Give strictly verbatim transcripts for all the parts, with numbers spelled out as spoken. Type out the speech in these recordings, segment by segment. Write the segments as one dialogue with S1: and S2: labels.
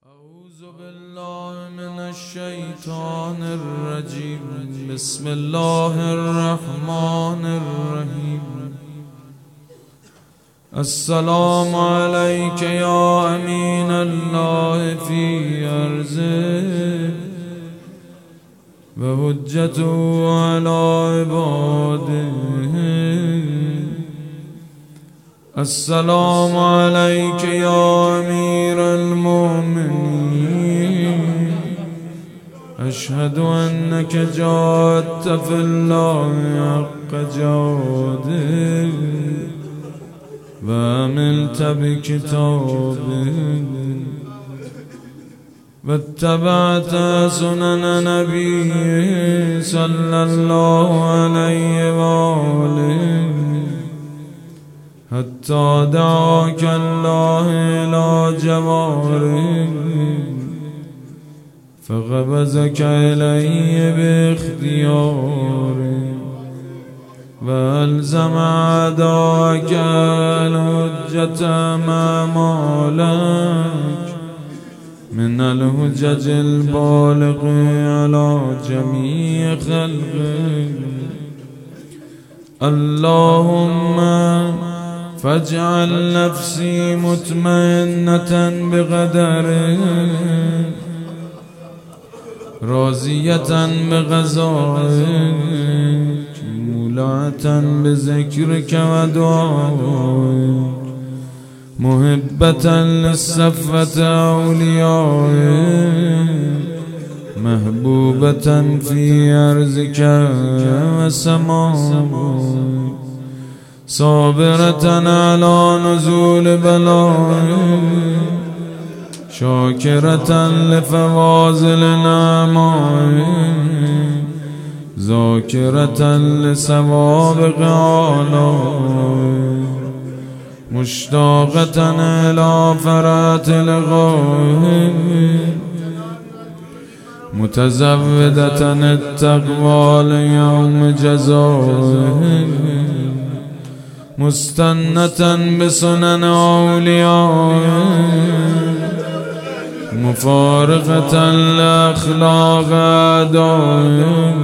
S1: أعوذ بالله من الشيطان الرجيم. بسم الله الرحمن الرحيم. السلام عليك يا أمين الله في أرضه وحجته على عباده. السلام عليك يا أمير المؤمنين. أشهد أنك جاهدت في الله حق جهاده وعملت بكتابه واتبعت سنن نبيه صلى الله عليه وآله حتى دعاك الله إلى جواره فقبضك إليه باختياره وألزم أعداءك الحجة أمام لك من الحجج البالغ على جميع خلقه. اللهم فاجعل نفسي مطمئنة بقدرك راضية بقضائك مولعة بذكرك ودعائك محبة للصفة أوليائك محبوبة في أرضك وسمائك صابرة على نزول بلائك شاكرة لفواضل نعمائك ذاكرة لسوابق آلائك مشتاقة إلى فرات لقائك متزودة التقوى ليوم جزائك مستنة بسنن أوليائك مفارقة لأخلاق أعدائك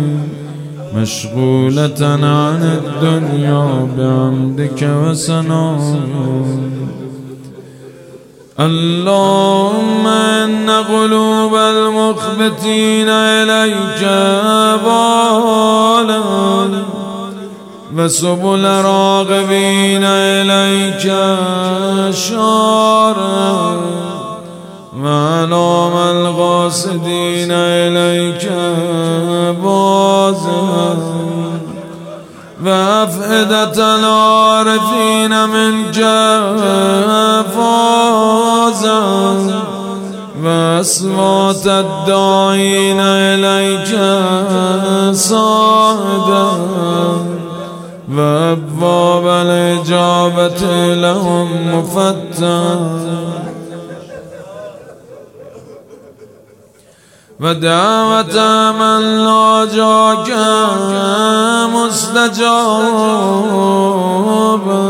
S1: مشغولة عن الدنيا بعمدك وثنائك. اللهم إن قلوب المخبتين إليك بالغة وسبل راغبين إليك شارة وعلام الغاصدين إليك بازغة وأفئدة العارفين منك فازغة وأصوات الداعين إليك صاعدة وأبواب الإجابة لهم مفتحة ودعوة من لاجاك مستجابة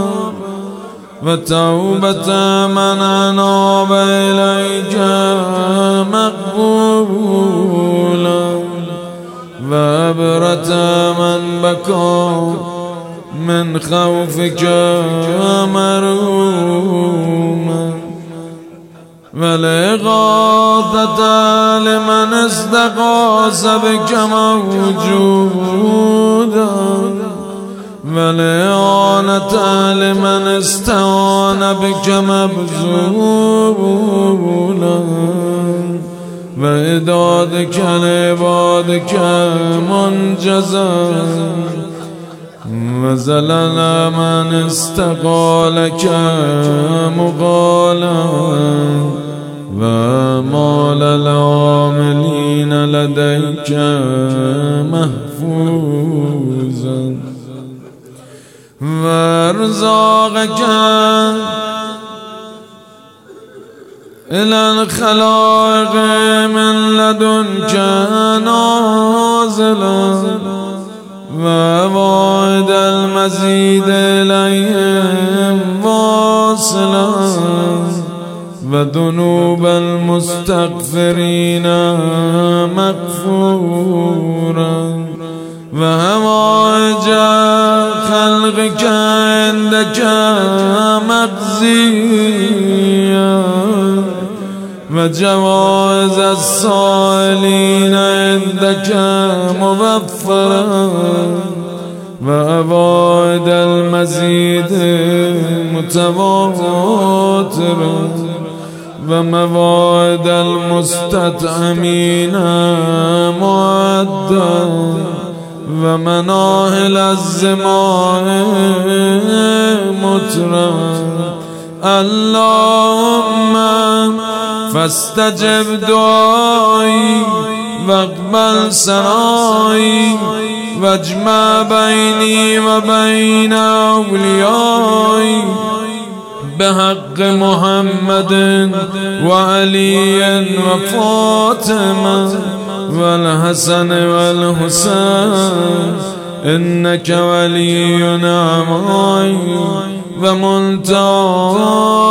S1: وتوبة من أناب إليك مقبولة وعبرة من بكى من خوفك مروما والإغاثة لمن استغاث بك موجودا والإعانة لمن استعان بك مبذولا وإدادك لعبادك منجزا وزلل من استقالك مقالا ومال العاملين لديك محفوظا وارزاقك إلى الخلائق من لدنك نازلا ووعد المزيد إليهم واصلا وذنوب المستغفرين مغفورا وهوائج خلقك عندك مقضيا وجوائز السائلين عندك موفرا وأبعاد المزيد متواترا ومواد المستطعمين معدا ومناهل الزمان مترا اللهم فاستجب دعائي واقبل سرائي واجمع بيني وبين أوليائي بحق محمد وعلي وفاطمة والحسن والحسين إنك ولي نعمائي ومنتهى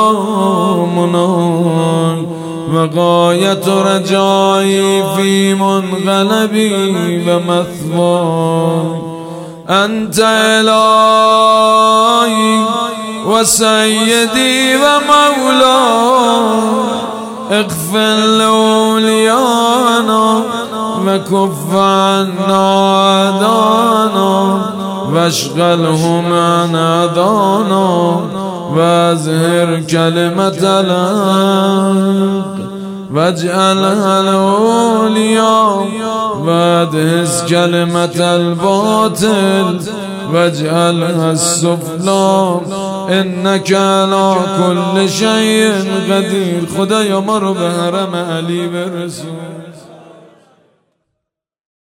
S1: مناي وغاية رجائي في منقلبي ومثواي أنت إلهي وسيدي ومولاي اغفر لأوليانا وكف عنا أعدانا واشغلهم عن أعدانا وازهر كلمة الحق واجعلها الأولياء وادهس كلمة الباطل واجعلها السفلى إنك على كل شيء قدير. خدایا ما رو به حرم علی برسون.